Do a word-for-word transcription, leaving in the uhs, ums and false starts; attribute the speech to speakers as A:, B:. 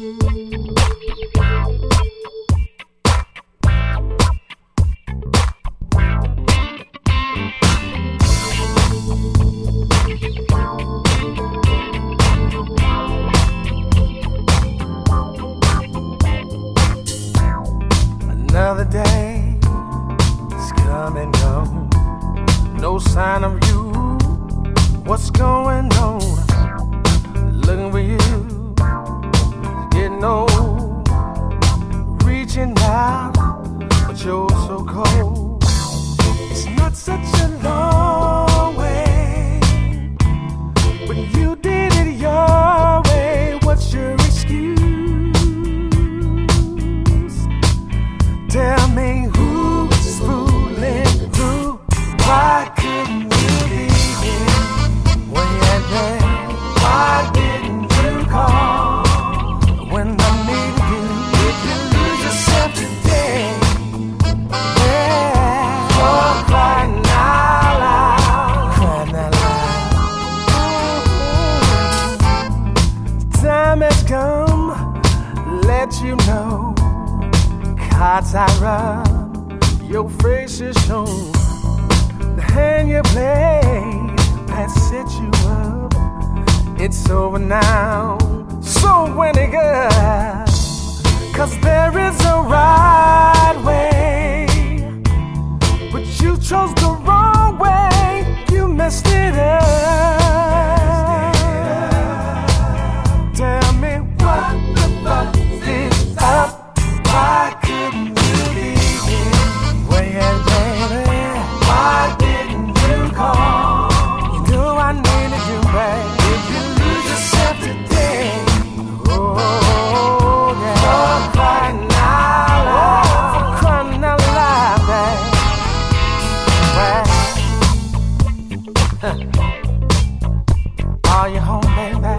A: Another day is coming on. No sign of you. What's going on? Looking for you. Getting old. Reaching out, but you're so cold. It's not such a long way, but you did it your way. What's your excuse? Tell me who's fooling who? Why couldn't you be here when you're there? Why didn't you call when I needed you? Did you lose yourself today? Yeah, oh, crying out loud, crying out loud. The time has come, let you know. Cards I rub, your face is shown. The hand you played has set you up. It's over now, so when it goes, cause there is a right way, but you chose the wrong way. You messed it up. Tell me what the fuck is up? Why couldn't you be here? Well, baby, why didn't you call? You knew I needed you back. Did you lose yourself today? Oh, yeah. For crying out loud. For crying out loud, baby. Are you home, baby?